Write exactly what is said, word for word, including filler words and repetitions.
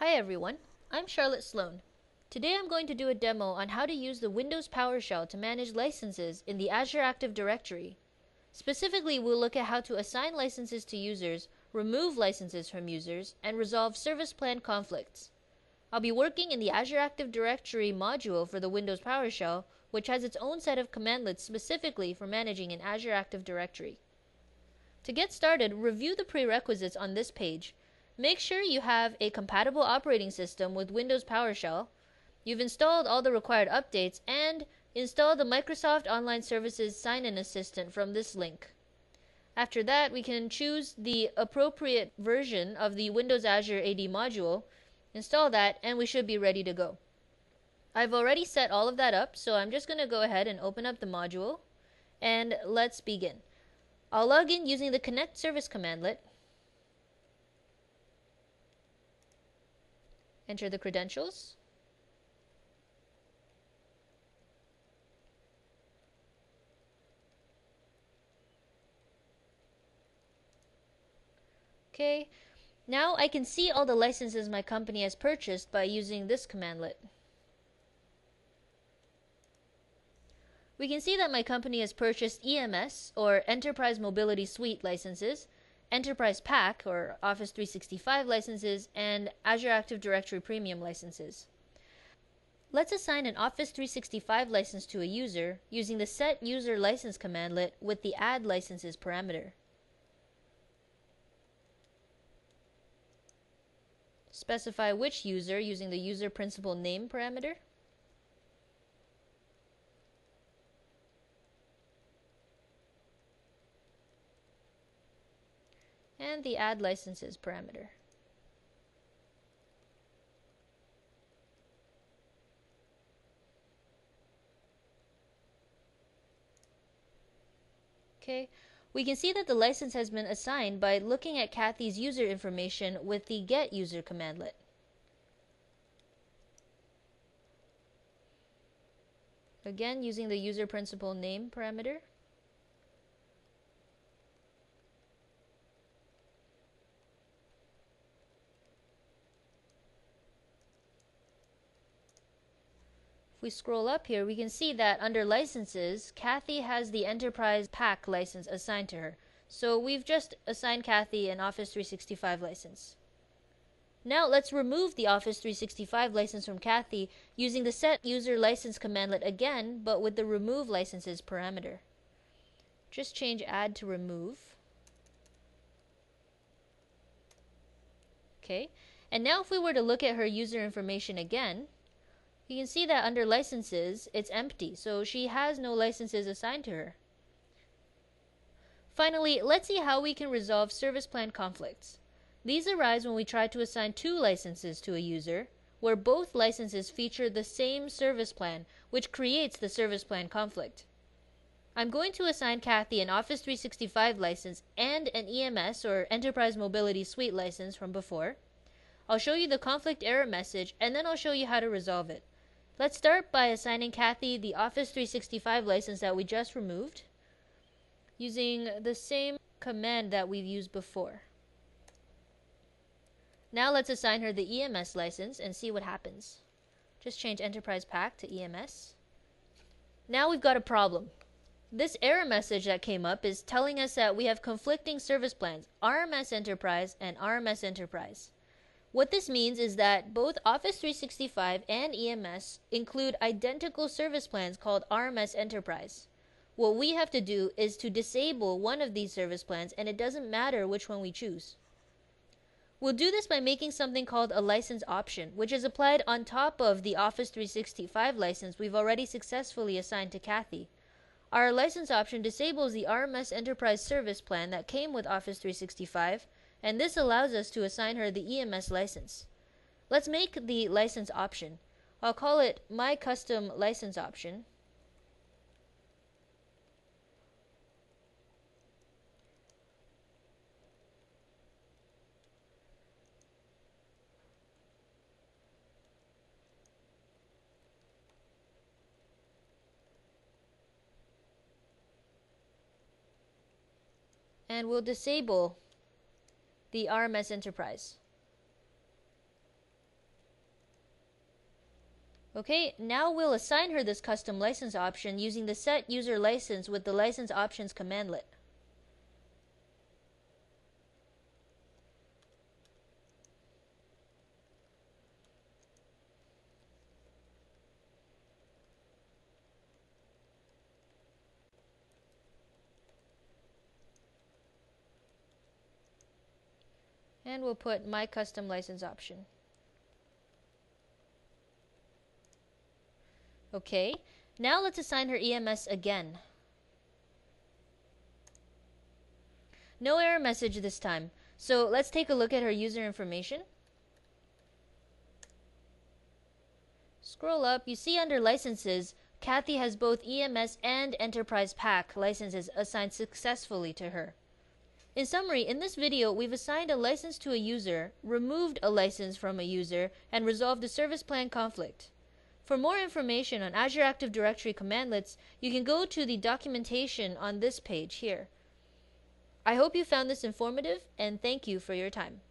Hi everyone, I'm Charlotte Sloan. Today I'm going to do a demo on how to use the Windows PowerShell to manage licenses in the Azure Active Directory. Specifically, we'll look at how to assign licenses to users, remove licenses from users, and resolve service plan conflicts. I'll be working in the Azure Active Directory module for the Windows PowerShell, which has its own set of commandlets specifically for managing an Azure Active Directory. To get started, review the prerequisites on this page. Make sure you have a compatible operating system with Windows PowerShell, you've installed all the required updates, and install the Microsoft Online Services Sign-In Assistant from this link. After that, we can choose the appropriate version of the Windows Azure A D module, install that, and we should be ready to go. I've already set all of that up, so I'm just going to go ahead and open up the module, and let's begin. I'll log in using the Connect Service commandlet. Enter the credentials. Okay, now I can see all the licenses my company has purchased by using this commandlet. We can see that my company has purchased E M S, or Enterprise Mobility Suite licenses, Enterprise Pack, or Office three sixty-five licenses, and Azure Active Directory Premium licenses. Let's assign an Office three sixty-five license to a user using the Set User License commandlet with the Add Licenses parameter. Specify which user using the User Principal Name parameter. And the Add Licenses parameter. Okay, we can see that the license has been assigned by looking at Kathy's user information with the Get User commandlet. Again, using the User Principal Name parameter. If we scroll up here, we can see that under licenses, Kathy has the Enterprise Pack license assigned to her. So we've just assigned Kathy an Office three sixty-five license. Now let's remove the Office three sixty-five license from Kathy using the Set User License commandlet again, but with the Remove Licenses parameter. Just change Add to Remove. Okay, and now if we were to look at her user information again, you can see that under licenses, it's empty, so she has no licenses assigned to her. Finally, let's see how we can resolve service plan conflicts. These arise when we try to assign two licenses to a user, where both licenses feature the same service plan, which creates the service plan conflict. I'm going to assign Kathy an Office three sixty-five license and an E M S, or Enterprise Mobility Suite license from before. I'll show you the conflict error message, and then I'll show you how to resolve it. Let's start by assigning Kathy the Office three sixty-five license that we just removed, using the same command that we've used before. Now let's assign her the E M S license and see what happens. Just change Enterprise Pack to E M S. Now we've got a problem. This error message that came up is telling us that we have conflicting service plans, R M S Enterprise and R M S Enterprise. What this means is that both Office three sixty-five and E M S include identical service plans called R M S Enterprise. What we have to do is to disable one of these service plans, and it doesn't matter which one we choose. We'll do this by making something called a license option, which is applied on top of the Office three sixty-five license we've already successfully assigned to Kathy. Our license option disables the R M S Enterprise service plan that came with Office three sixty-five, and this allows us to assign her the E M S license. Let's make the license option. I'll call it My Custom License Option. And we'll disable the R M S Enterprise. Okay, now we'll assign her this custom license option using the set user license with the license options commandlet. And we'll put my custom license option. Okay, now let's assign her E M S again. No error message this time. So let's take a look at her user information. Scroll up, you see under licenses, Kathy has both E M S and Enterprise Pack licenses assigned successfully to her. In summary, in this video, we've assigned a license to a user, removed a license from a user, and resolved a service plan conflict. For more information on Azure Active Directory commandlets, you can go to the documentation on this page here. I hope you found this informative, and thank you for your time.